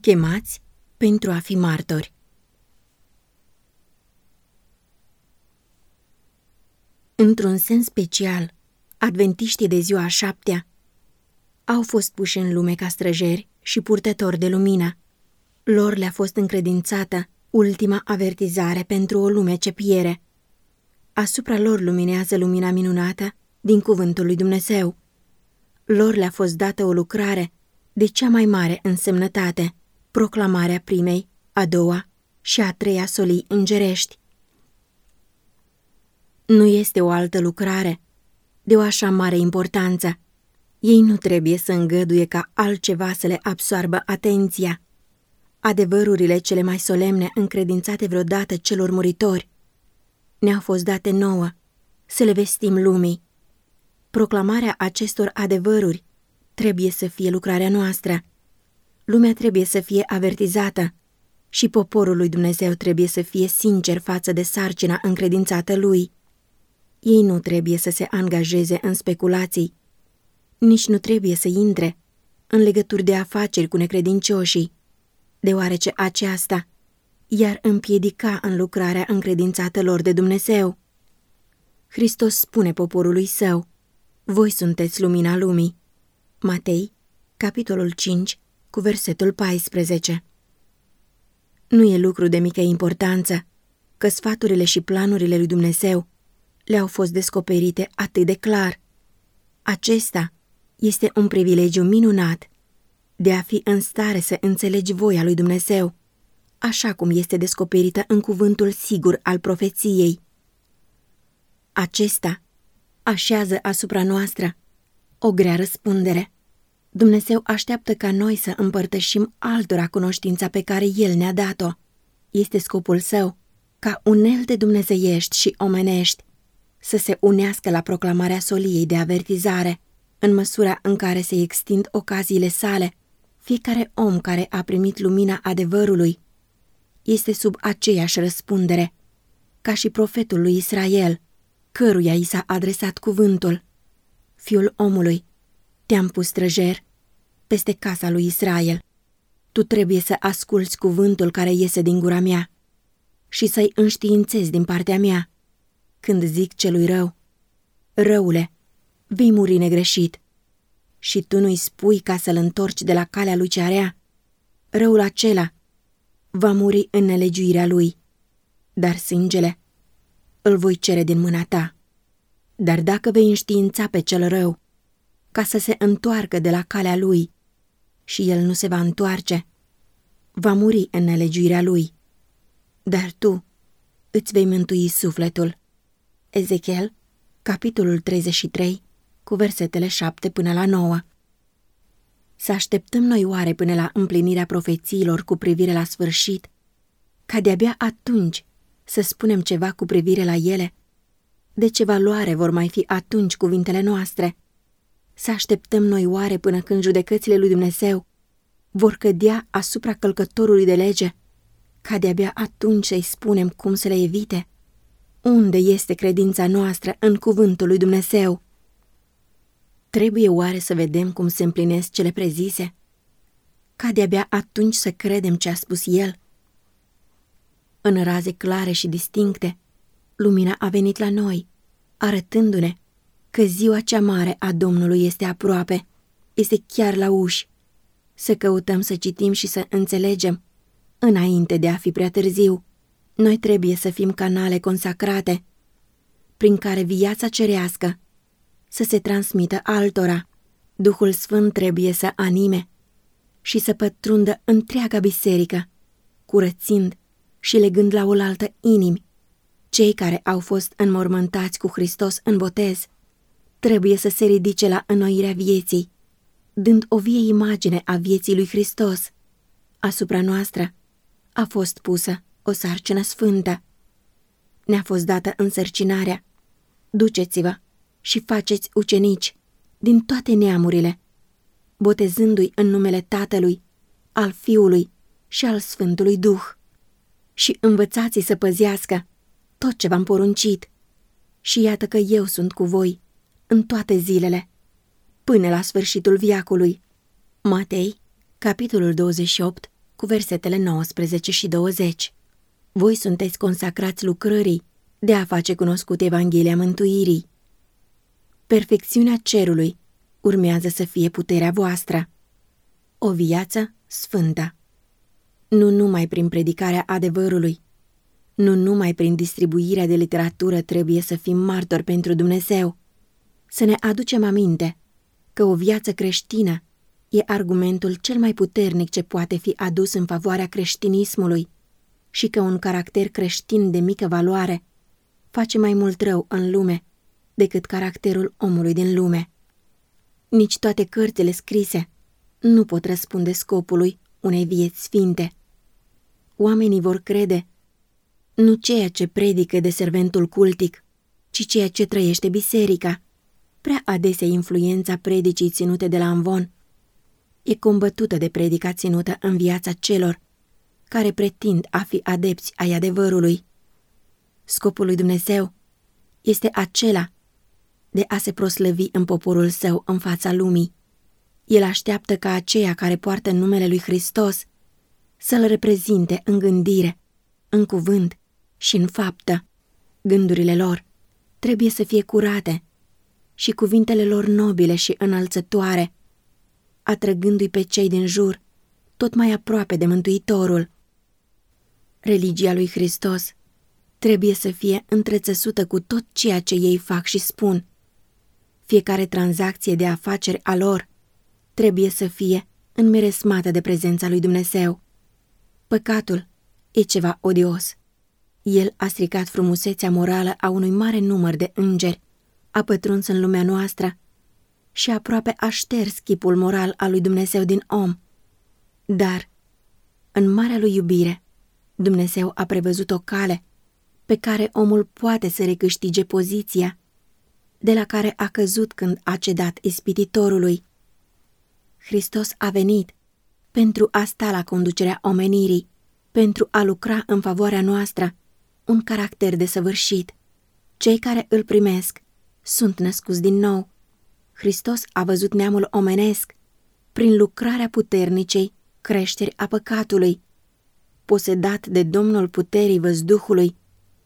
Chemați pentru a fi martori. Într-un sens special, adventiștii de ziua a 7-a au fost puși în lume ca străjeri și purtători de lumină. Lor le-a fost încredințată ultima avertizare pentru o lume ce piere. Asupra lor luminează lumina minunată din cuvântul lui Dumnezeu. Lor le-a fost dată o lucrare de cea mai mare însemnătate, proclamarea primei, a doua și a treia solii îngerești. Nu este o altă lucrare de o așa mare importanță. Ei nu trebuie să îngăduie ca altceva să le absoarbă atenția. Adevărurile cele mai solemne încredințate vreodată celor muritori ne-au fost date nouă să le vestim lumii. Proclamarea acestor adevăruri trebuie să fie lucrarea noastră. Lumea trebuie să fie avertizată și poporul lui Dumnezeu trebuie să fie sincer față de sarcina încredințată lui. Ei nu trebuie să se angajeze în speculații, nici nu trebuie să intre în legături de afaceri cu necredincioșii, deoarece aceasta i-ar împiedica în lucrarea încredințată lor de Dumnezeu. Hristos spune poporului său: voi sunteți lumina lumii. Matei, capitolul 5, cu versetul 14. Nu e lucru de mică importanță că sfaturile și planurile lui Dumnezeu le-au fost descoperite atât de clar. Acesta este un privilegiu minunat de a fi în stare să înțelegi voia lui Dumnezeu, așa cum este descoperită în cuvântul sigur al profeției. Acesta așează asupra noastră o grea răspundere. Dumnezeu așteaptă ca noi să împărtășim altora cunoștința pe care El ne-a dat-o. Este scopul său ca unelte dumnezeiești și omenești să se unească la proclamarea soliei de avertizare. În măsura în care se extind ocaziile sale, fiecare om care a primit lumina adevărului este sub aceeași răspundere, ca și profetul lui Israel, căruia i s-a adresat cuvântul: Fiul omului, te-am pus străjer peste casa lui Israel. Tu trebuie să asculți cuvântul care iese din gura mea și să-i înștiințezi din partea mea. Când zic celui rău: răule, vei muri negreșit, și tu nu-i spui ca să-l întorci de la calea lui cea rea, răul acela va muri în nelegiuirea lui, dar sângele îl voi cere din mâna ta. Dar dacă vei înștiința pe cel rău ca să se întoarcă de la calea lui și el nu se va întoarce, va muri în nelegiuirea lui, dar tu îți vei mântui sufletul. Ezechiel, capitolul 33, cu versetele 7 până la 9. Să așteptăm noi oare până la împlinirea profețiilor cu privire la sfârșit, ca de-abia atunci să spunem ceva cu privire la ele? De ce valoare vor mai fi atunci cuvintele noastre? Să așteptăm noi oare până când judecățile lui Dumnezeu vor cădea asupra călcătorului de lege, ca de-abia atunci să-i spunem cum să le evite? Unde este credința noastră în cuvântul lui Dumnezeu? Trebuie oare să vedem cum se împlinesc cele prezise, ca de-abia atunci să credem ce a spus El? În raze clare și distincte, lumina a venit la noi, arătându-ne că ziua cea mare a Domnului este aproape, este chiar la uși. Să căutăm să citim și să înțelegem, înainte de a fi prea târziu. Noi trebuie să fim canale consacrate, prin care viața cerească să se transmită altora. Duhul Sfânt trebuie să anime și să pătrundă întreaga biserică, curățind și legând la oaltă inimi. Cei care au fost înmormântați cu Hristos în botez trebuie să se ridice la înnoirea vieții, dând o vie imagine a vieții lui Hristos. Asupra noastră a fost pusă o sarcină sfântă. Ne-a fost dată însărcinarea: duceți-vă și faceți ucenici din toate neamurile, botezându-i în numele Tatălui, al Fiului și al Sfântului Duh, și învățați-i să păzească tot ce v-am poruncit. Și iată că eu sunt cu voi în toate zilele, până la sfârșitul veacului. Matei, capitolul 28, cu cu versetele 19 și 20. Voi sunteți consacrați lucrării de a face cunoscut Evanghelia mântuirii. Perfecțiunea cerului urmează să fie puterea voastră. O viață sfântă. Nu numai prin predicarea adevărului, nu numai prin distribuirea de literatură trebuie să fim martori pentru Dumnezeu. Să ne aducem aminte că o viață creștină e argumentul cel mai puternic ce poate fi adus în favoarea creștinismului și că un caracter creștin de mică valoare face mai mult rău în lume decât caracterul omului din lume. Nici toate cărțile scrise nu pot răspunde scopului unei vieți sfinte. Oamenii vor crede nu ceea ce predică deserventul cultic, ci ceea ce trăiește biserica. Prea adesea influența predicii ținute de la amvon e combătută de predica ținută în viața celor care pretind a fi adepți ai adevărului. Scopul lui Dumnezeu este acela de a se proslăvi în poporul său în fața lumii. El așteaptă ca aceia care poartă numele lui Hristos să-L reprezinte în gândire, în cuvânt și în faptă. Gândurile lor trebuie să fie curate și cuvintele lor nobile și înălțătoare, atrăgându-i pe cei din jur tot mai aproape de Mântuitorul. Religia lui Hristos trebuie să fie întrețăsută cu tot ceea ce ei fac și spun. Fiecare tranzacție de afaceri a lor trebuie să fie înmeresmată de prezența lui Dumnezeu. Păcatul e ceva odios. El a stricat frumusețea morală a unui mare număr de îngeri, a pătruns în lumea noastră și aproape a șters chipul moral al lui Dumnezeu din om. Dar, în marea lui iubire, Dumnezeu a prevăzut o cale pe care omul poate să recâștige poziția de la care a căzut când a cedat ispititorului. Hristos a venit pentru a sta la conducerea omenirii, pentru a lucra în favoarea noastră un caracter desăvârșit. Cei care îl primesc sunt născuți din nou. Hristos a văzut neamul omenesc prin lucrarea puternicei creșteri a păcatului, posedat de Domnul puterii văzduhului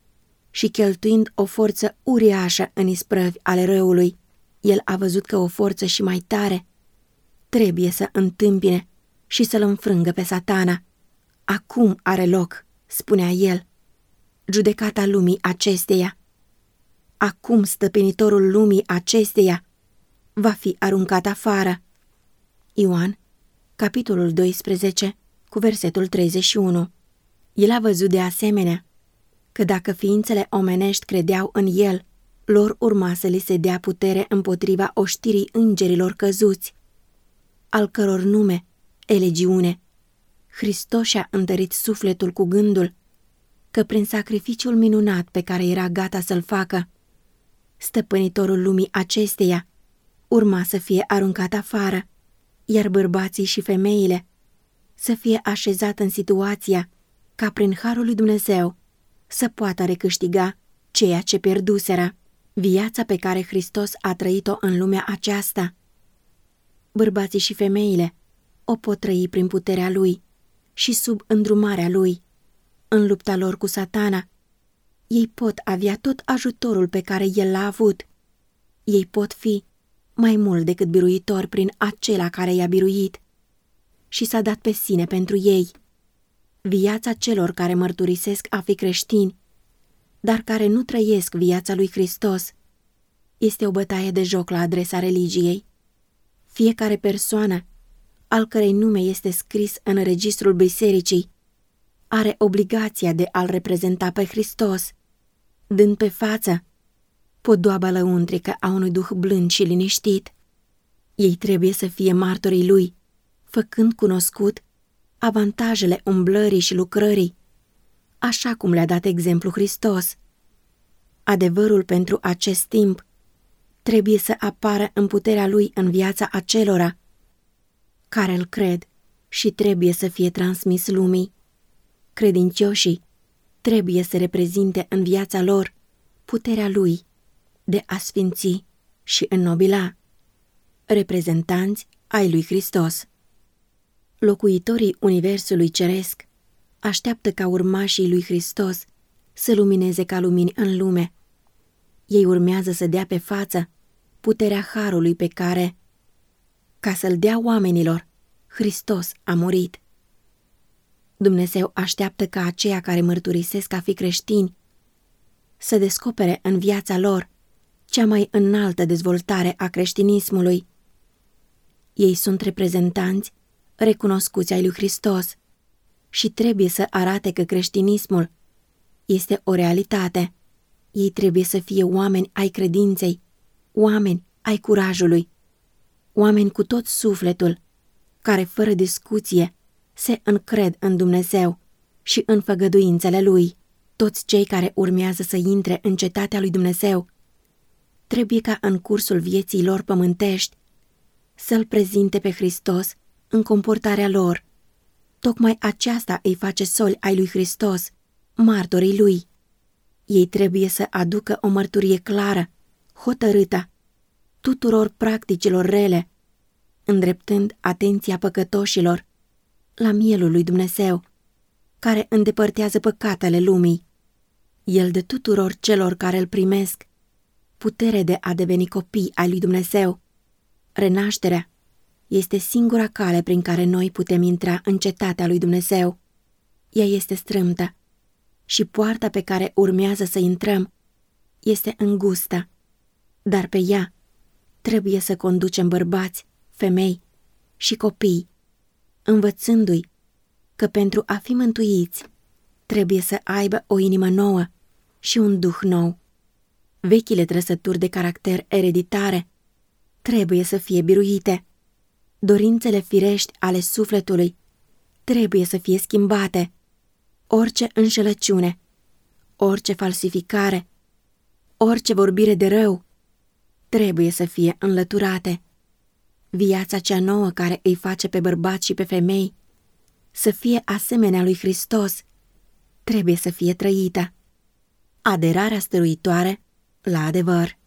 și cheltuind o forță uriașă în isprăvi ale răului. El a văzut că o forță și mai tare trebuie să întâmpine și să-l înfrângă pe Satana. Acum are loc, spunea el, judecata lumii acesteia. Acum stăpânitorul lumii acesteia va fi aruncat afară. Ioan, capitolul 12, cu versetul 31. El a văzut de asemenea că dacă ființele omenești credeau în el, lor urma să li se dea putere împotriva oștirii îngerilor căzuți, al căror nume e legiune. Hristos și-a întărit sufletul cu gândul că prin sacrificiul minunat pe care era gata să-l facă, stăpânitorul lumii acesteia urma să fie aruncat afară, iar bărbații și femeile să fie așezat în situația ca prin harul lui Dumnezeu să poată recâștiga ceea ce pierduseră. Viața pe care Hristos a trăit-o în lumea aceasta, bărbații și femeile o pot trăi prin puterea Lui și sub îndrumarea Lui. În lupta lor cu Satana, ei pot avea tot ajutorul pe care El l-a avut. Ei pot fi mai mult decât biruitori prin acela care i-a biruit și s-a dat pe sine pentru ei. Viața celor care mărturisesc a fi creștini, dar care nu trăiesc viața lui Hristos, este o bătaie de joc la adresa religiei. Fiecare persoană, al cărei nume este scris în registrul bisericii, are obligația de a-L reprezenta pe Hristos, dând pe față podoaba lăuntrică a unui duh blând și liniștit. Ei trebuie să fie martorii Lui, făcând cunoscut avantajele umblării și lucrării, așa cum le-a dat exemplu Hristos. Adevărul pentru acest timp trebuie să apară în puterea Lui în viața acelora care îl cred și trebuie să fie transmis lumii. Credincioșii trebuie să reprezinte în viața lor puterea Lui de a sfinți și înnobila, reprezentanți ai lui Hristos. Locuitorii Universului Ceresc așteaptă ca urmașii lui Hristos să lumineze ca lumini în lume. Ei urmează să dea pe față puterea harului pe care, ca să-l dea oamenilor, Hristos a murit. Dumnezeu așteaptă ca aceia care mărturisesc a fi creștini să descopere în viața lor cea mai înaltă dezvoltare a creștinismului. Ei sunt reprezentanți recunoscuți ai lui Hristos și trebuie să arate că creștinismul este o realitate. Ei trebuie să fie oameni ai credinței, oameni ai curajului, oameni cu tot sufletul, care fără discuție se încred în Dumnezeu și în făgăduințele Lui. Toți cei care urmează să intre în cetatea lui Dumnezeu trebuie ca în cursul vieții lor pământești să-L prezinte pe Hristos în comportarea lor. Tocmai aceasta îi face soli ai lui Hristos, martorii Lui. Ei trebuie să aducă o mărturie clară, hotărâtă, tuturor practicilor rele, îndreptând atenția păcătoșilor la mielul lui Dumnezeu, care îndepărtează păcatele lumii. El dă tuturor celor care îl primesc putere de a deveni copii ai lui Dumnezeu. Renașterea este singura cale prin care noi putem intra în cetatea lui Dumnezeu. Ea este strâmtă și poarta pe care urmează să intrăm este îngustă, dar pe ea trebuie să conducem bărbați, femei și copii, învățându-i că pentru a fi mântuiți trebuie să aibă o inimă nouă și un duh nou. Vechile trăsături de caracter ereditare trebuie să fie biruite. Dorințele firești ale sufletului trebuie să fie schimbate. Orice înșelăciune, orice falsificare, orice vorbire de rău trebuie să fie înlăturate. Viața cea nouă care îi face pe bărbați și pe femei să fie asemenea lui Hristos trebuie să fie trăită. Aderarea stăruitoare la adevăr.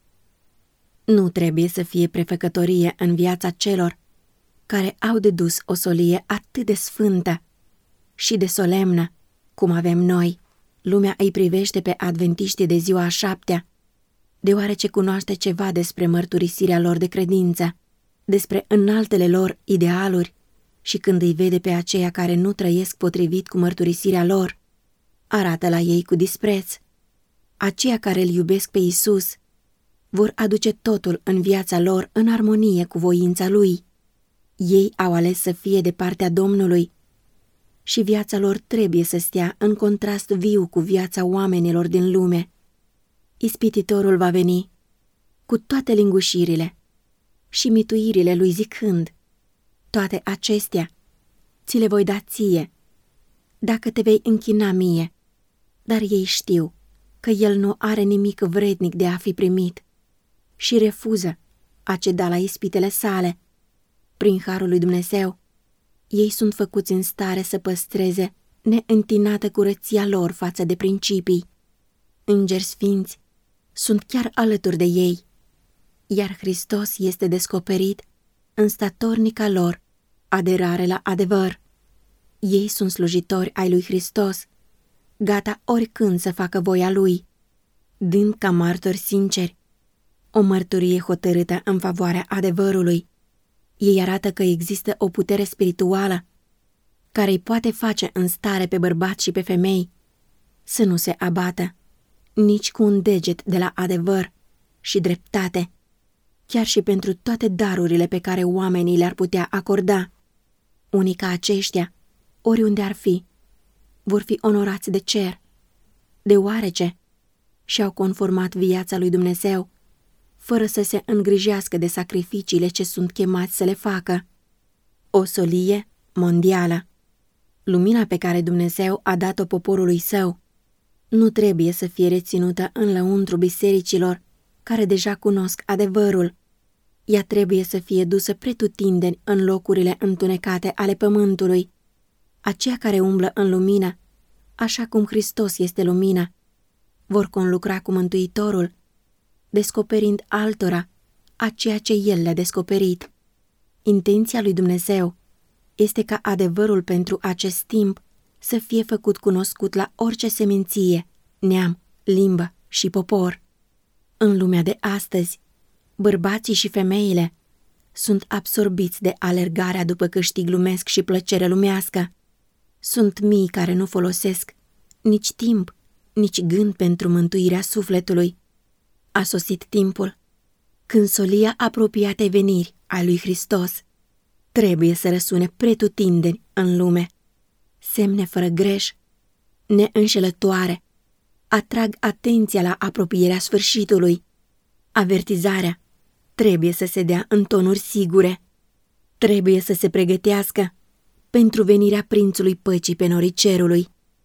Nu trebuie să fie prefăcătorie în viața celor care au de dus o solie atât de sfântă și de solemnă cum avem noi. Lumea îi privește pe adventiștii de ziua a 7-a, deoarece cunoaște ceva despre mărturisirea lor de credință, despre înaltele lor idealuri, și când îi vede pe aceia care nu trăiesc potrivit cu mărturisirea lor, arată la ei cu dispreț. Aceia care îl iubesc pe Iisus vor aduce totul în viața lor în armonie cu voința Lui. Ei au ales să fie de partea Domnului și viața lor trebuie să stea în contrast viu cu viața oamenilor din lume. Ispititorul va veni cu toate lingușirile și mituirile lui zicând: toate acestea ți le voi da ție, dacă te vei închina mie. Dar ei știu că el nu are nimic vrednic de a fi primit și refuză a ceda la ispitele sale. Prin harul lui Dumnezeu, ei sunt făcuți în stare să păstreze neîntinată curăția lor față de principii. Îngeri sfinți sunt chiar alături de ei, iar Hristos este descoperit în statornica lor aderare la adevăr. Ei sunt slujitori ai lui Hristos, gata oricând să facă voia Lui, dând ca martori sinceri o mărturie hotărâtă în favoarea adevărului. Ei arată că există o putere spirituală care îi poate face în stare pe bărbați și pe femei să nu se abată nici cu un deget de la adevăr și dreptate, chiar și pentru toate darurile pe care oamenii le-ar putea acorda. Unii ca aceștia, oriunde ar fi, vor fi onorați de cer, deoarece și-au conformat viața lui Dumnezeu, fără să se îngrijească de sacrificiile ce sunt chemați să le facă. O solie mondială. Lumina pe care Dumnezeu a dat-o poporului său nu trebuie să fie reținută în lăuntru bisericilor care deja cunosc adevărul. Ea trebuie să fie dusă pretutindeni în locurile întunecate ale pământului. Aceia care umblă în lumină, așa cum Hristos este lumină, vor conlucra cu Mântuitorul, descoperind altora a ceea ce El le-a descoperit. Intenția lui Dumnezeu este ca adevărul pentru acest timp să fie făcut cunoscut la orice seminție, neam, limbă și popor. În lumea de astăzi, bărbații și femeile sunt absorbiți de alergarea după câștig lumesc și plăcere lumească. Sunt mii care nu folosesc nici timp, nici gând pentru mântuirea sufletului. A sosit timpul când solia apropiatei veniri a lui Hristos trebuie să răsune pretutindeni în lume. Semne fără greș, neînșelătoare, atrag atenția la apropierea sfârșitului. Avertizarea trebuie să se dea în tonuri sigure. Trebuie să se pregătească pentru venirea prințului păcii pe norii cerului.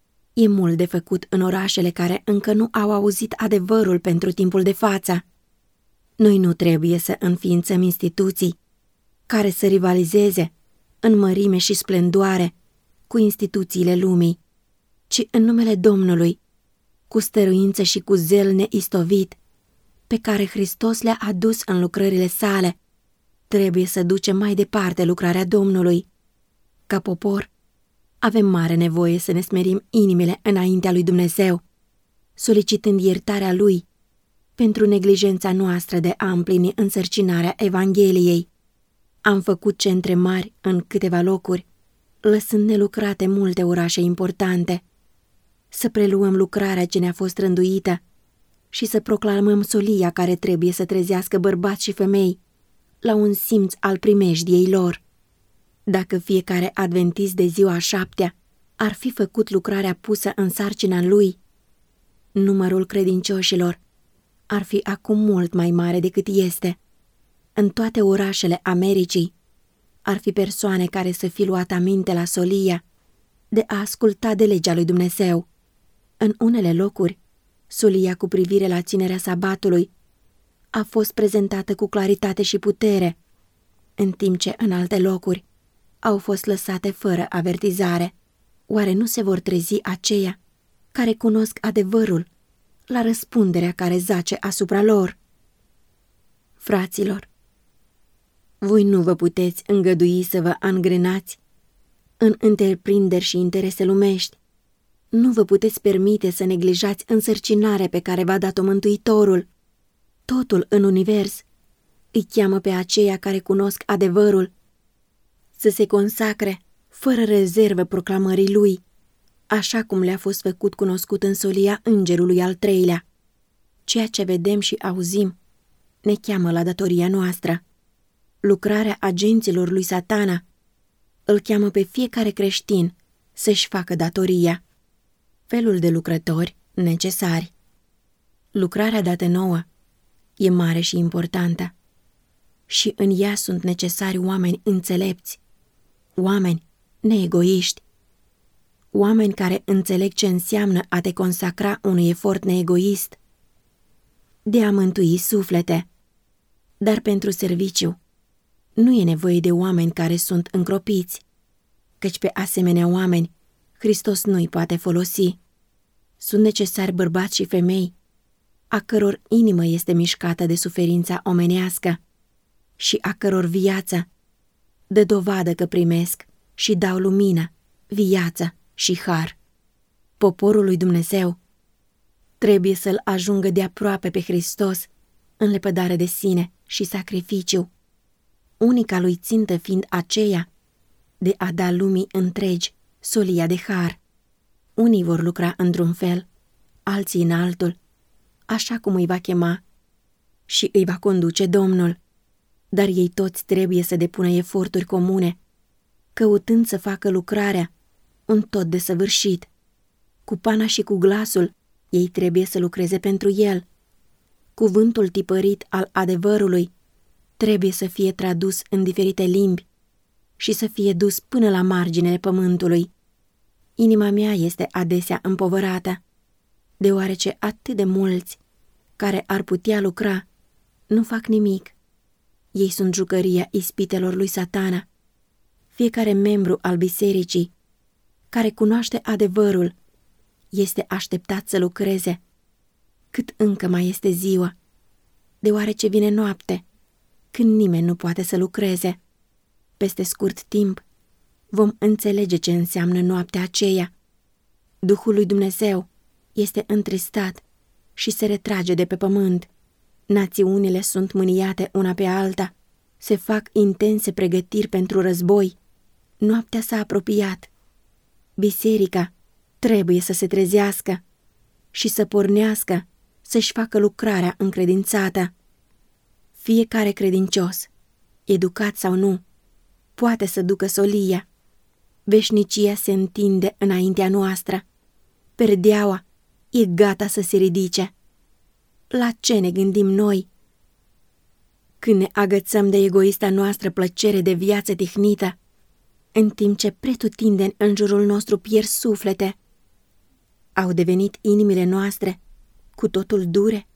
E mult de făcut în orașele care încă nu au auzit adevărul pentru timpul de față. Noi nu trebuie să înființăm instituții care să rivalizeze în mărime și splendoare cu instituțiile lumii, ci în numele Domnului, cu stăruință și cu zel neistovit, pe care Hristos le-a adus în lucrările sale, trebuie să ducem mai departe lucrarea Domnului. Ca popor, avem mare nevoie să ne smerim inimile înaintea lui Dumnezeu, solicitând iertarea Lui pentru neglijența noastră de a împlini însărcinarea Evangheliei. Am făcut centre mari în câteva locuri, lăsând nelucrate multe orașe importante. Să preluăm lucrarea ce ne-a fost rânduită și să proclamăm solia care trebuie să trezească bărbați și femei la un simț al primejdiei lor. Dacă fiecare adventist de ziua a 7-a ar fi făcut lucrarea pusă în sarcina lui, numărul credincioșilor ar fi acum mult mai mare decât este. În toate orașele Americii ar fi persoane care să fi luat aminte la solia de a asculta de legea lui Dumnezeu. În unele locuri, solia cu privire la ținerea sabatului a fost prezentată cu claritate și putere, în timp ce în alte locuri au fost lăsate fără avertizare. Oare nu se vor trezi aceia care cunosc adevărul la răspunderea care zace asupra lor? Fraților, voi nu vă puteți îngădui să vă angrenați în întreprinderi și interese lumești. Nu vă puteți permite să neglijați însărcinarea pe care v-a dat-o Mântuitorul. Totul în univers îi cheamă pe aceia care cunosc adevărul să se consacre fără rezervă proclamării lui, așa cum le-a fost făcut cunoscut în solia Îngerului al 3-lea. Ceea ce vedem și auzim ne cheamă la datoria noastră. Lucrarea agenților lui Satana îl cheamă pe fiecare creștin să-și facă datoria. Felul de lucrători necesari. Lucrarea dată nouă e mare și importantă și în ea sunt necesari oameni înțelepți, oameni neegoiști, oameni care înțeleg ce înseamnă a te consacra unui efort neegoist de a mântui suflete. Dar pentru serviciu nu e nevoie de oameni care sunt încropiți, căci pe asemenea oameni Hristos nu-i poate folosi. Sunt necesari bărbați și femei a căror inimă este mișcată de suferința omenească și a căror viață dă dovadă că primesc și dau lumină, viață și har. Poporul lui Dumnezeu trebuie să-L ajungă de aproape pe Hristos în lepădare de sine și sacrificiu, unica lui țintă fiind aceea de a da lumii întregi solia de har. Unii vor lucra într-un fel, alții în altul, așa cum îi va chema și îi va conduce Domnul, dar ei toți trebuie să depună eforturi comune, căutând să facă lucrarea un tot desăvârșit. Cu pana și cu glasul, ei trebuie să lucreze pentru el. Cuvântul tipărit al adevărului trebuie să fie tradus în diferite limbi și să fie dus până la marginile pământului. Inima mea este adesea împovărată, deoarece atât de mulți care ar putea lucra nu fac nimic. Ei sunt jucăria ispitelor lui Satana. Fiecare membru al bisericii care cunoaște adevărul este așteptat să lucreze cât încă mai este ziua, deoarece vine noapte, când nimeni nu poate să lucreze. Peste scurt timp vom înțelege ce înseamnă noaptea aceea. Duhul lui Dumnezeu este întristat și se retrage de pe pământ. Națiunile sunt mâniate una pe alta. Se fac intense pregătiri pentru război. Noaptea s-a apropiat. Biserica trebuie să se trezească și să pornească să-și facă lucrarea încredințată. Fiecare credincios, educat sau nu, poate să ducă solia. Veșnicia se întinde înaintea noastră. Perdeaua e gata să se ridice. La ce ne gândim noi când ne agățăm de egoista noastră plăcere de viață tihnită, în timp ce pretutindeni în jurul nostru pierd suflete? Au devenit inimile noastre cu totul dure?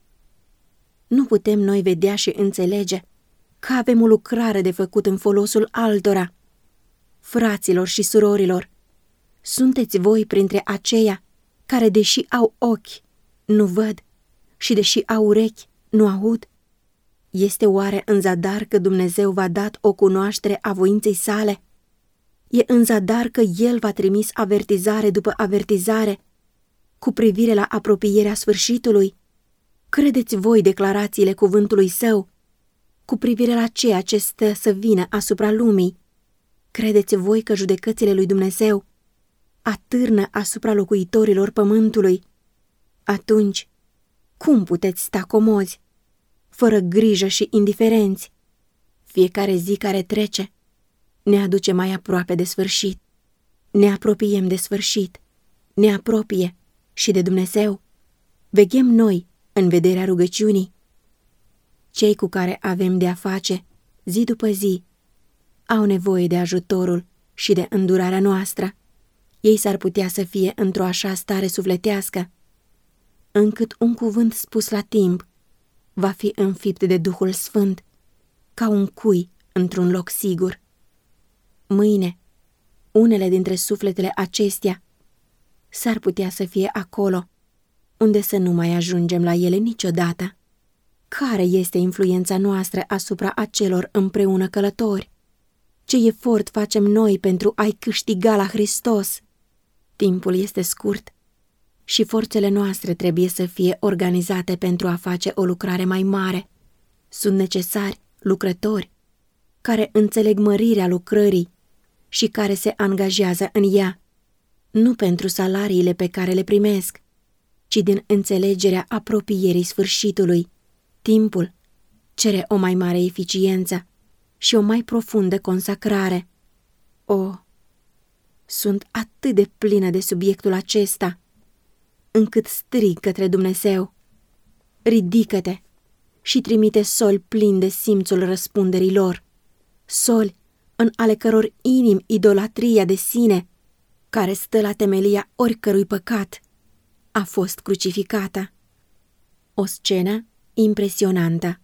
Nu putem noi vedea și înțelege că avem o lucrare de făcut în folosul altora? Fraților și surorilor, sunteți voi printre aceia care, deși au ochi, nu văd și deși au urechi, nu aud? Este oare în zadar că Dumnezeu v-a dat o cunoaștere a voinței sale? E în zadar că El v-a trimis avertizare după avertizare cu privire la apropierea sfârșitului? Credeți voi declarațiile cuvântului Său cu privire la ceea ce stă să vină asupra lumii? Credeți voi că judecățile lui Dumnezeu atârnă asupra locuitorilor pământului? Atunci, cum puteți sta comozi, fără grijă și indiferenți? Fiecare zi care trece ne aduce mai aproape de sfârșit. Ne apropiem de sfârșit, ne apropie și de Dumnezeu. Veghem noi în vederea rugăciunii. Cei cu care avem de-a face zi după zi au nevoie de ajutorul și de îndurarea noastră. Ei s-ar putea să fie într-o așa stare sufletească, încât un cuvânt spus la timp va fi înfipt de Duhul Sfânt, ca un cui într-un loc sigur. Mâine, unele dintre sufletele acestea s-ar putea să fie acolo, unde să nu mai ajungem la ele niciodată. Care este influența noastră asupra acelor împreună călători? Ce efort facem noi pentru a-i câștiga la Hristos? Timpul este scurt și forțele noastre trebuie să fie organizate pentru a face o lucrare mai mare. Sunt necesari lucrători care înțeleg mărirea lucrării și care se angajează în ea, nu pentru salariile pe care le primesc, ci din înțelegerea apropierii sfârșitului. Timpul cere o mai mare eficiență și o mai profundă consacrare. Sunt atât de plină de subiectul acesta, încât strig către Dumnezeu: ridică-te și trimite soli plini de simțul răspunderii lor, soli în ale căror inimi idolatria de sine, care stă la temelia oricărui păcat, a fost crucificată. O scenă impresionantă.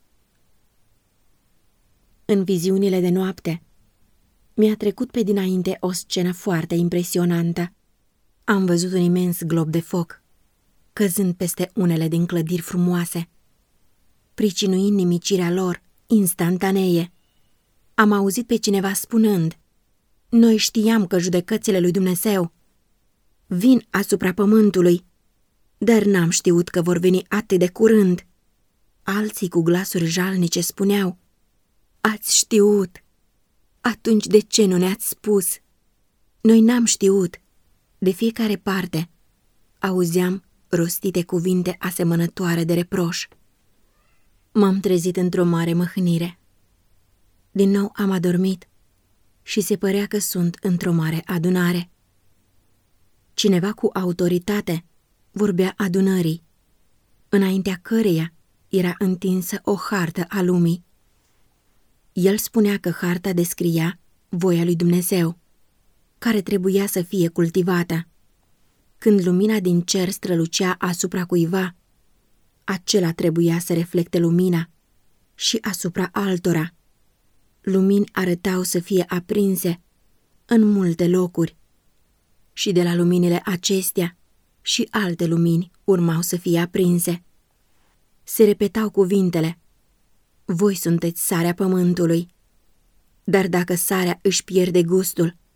În viziunile de noapte mi-a trecut pe dinainte o scenă foarte impresionantă. Am văzut un imens glob de foc căzând peste unele din clădiri frumoase, pricinuind nimicirea lor instantanee. Am auzit pe cineva spunând: noi știam că judecățile lui Dumnezeu vin asupra pământului, dar n-am știut că vor veni atât de curând. Alții cu glasuri jalnice spuneau: ați știut, atunci de ce nu ne-ați spus? Noi n-am știut. De fiecare parte auzeam rostite cuvinte asemănătoare de reproș. M-am trezit într-o mare măhnire. Din nou am adormit și se părea că sunt într-o mare adunare. Cineva cu autoritate vorbea adunării, înaintea căreia era întinsă o hartă a lumii. El spunea că harta descria voia lui Dumnezeu, care trebuia să fie cultivată. Când lumina din cer strălucea asupra cuiva, acela trebuia să reflecte lumina și asupra altora. Lumini arătau să fie aprinse în multe locuri și de la luminile acestea și alte lumini urmau să fie aprinse. Se repetau cuvintele: voi sunteți sarea pământului. Dar dacă sarea își pierde gustul,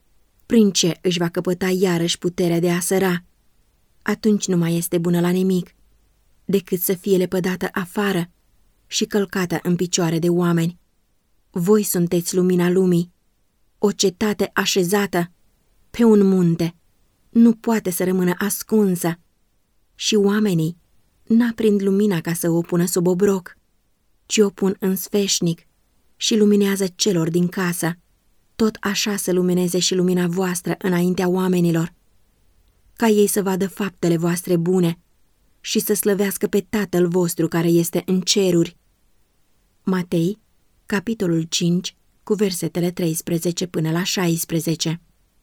Prin ce își va căpăta iarăși puterea de a săra? Atunci nu mai este bună la nimic, decât să fie lepădată afară și călcată în picioare de oameni. Voi sunteți lumina lumii, o cetate așezată pe un munte, nu poate să rămână ascunsă, și oamenii n-aprind lumina ca să o pună sub obroc, ci o pun în sfeșnic și luminează celor din casă. Tot așa să lumineze și lumina voastră înaintea oamenilor, ca ei să vadă faptele voastre bune și să slăvească pe Tatăl vostru care este în ceruri. Matei, capitolul 5, cu versetele 13 până la 16.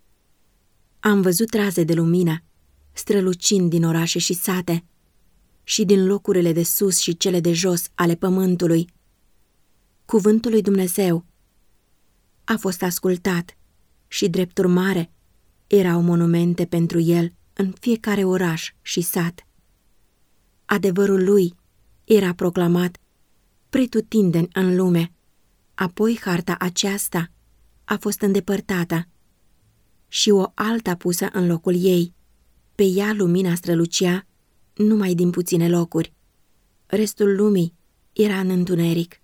Am văzut raze de lumină, strălucind din orașe și sate, și din locurile de sus și cele de jos ale pământului. Cuvântul lui Dumnezeu a fost ascultat și, drept urmare, erau monumente pentru el în fiecare oraș și sat. Adevărul lui era proclamat pretutindeni în lume. Apoi harta aceasta a fost îndepărtată și o alta pusă în locul ei. Pe ea lumina strălucea numai din puține locuri. Restul lumii era în întuneric.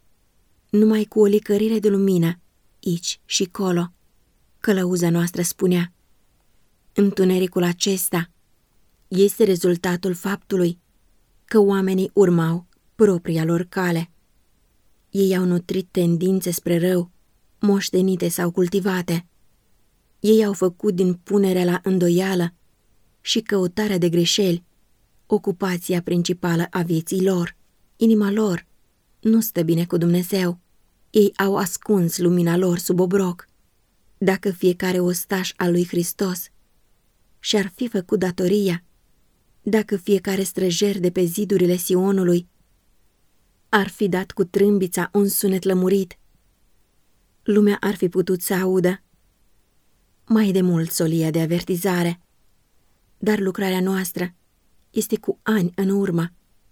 Numai cu o licărire de lumină, aici și colo, călăuza noastră spunea: întunericul acesta este rezultatul faptului că oamenii urmau propria lor cale. Ei au nutrit tendințe spre rău, moștenite sau cultivate. Ei au făcut din punerea la îndoială și căutarea de greșeli ocupația principală a vieții lor. Inima lor nu stă bine cu Dumnezeu. Ei au ascuns lumina lor sub obroc. Dacă fiecare ostaș al lui Hristos și-ar fi făcut datoria, dacă fiecare străjer de pe zidurile Sionului ar fi dat cu trâmbița un sunet lămurit, lumea ar fi putut să audă mai de mult solia de avertizare. Dar lucrarea noastră este cu ani în urmă.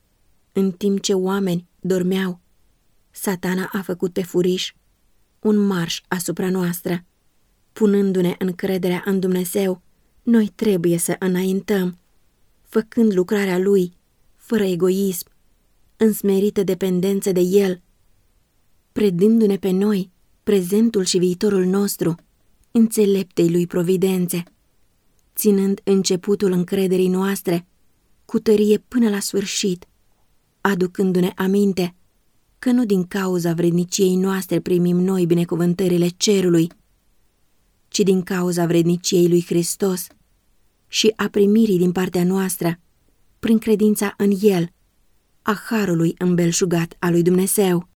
În timp ce oameni dormeau, Satana a făcut pe furiș un marș asupra noastră. Punându-ne încrederea în Dumnezeu, noi trebuie să înaintăm, făcând lucrarea Lui, fără egoism, în smerită dependență de El, predându-ne pe noi, prezentul și viitorul nostru, înțeleptei Lui providențe, ținând începutul încrederii noastre cu tărie până la sfârșit, aducându-ne aminte că nu din cauza vredniciei noastre primim noi binecuvântările cerului, ci din cauza vredniciei lui Hristos și a primirii din partea noastră, prin credința în El, a harului îmbelșugat al lui Dumnezeu.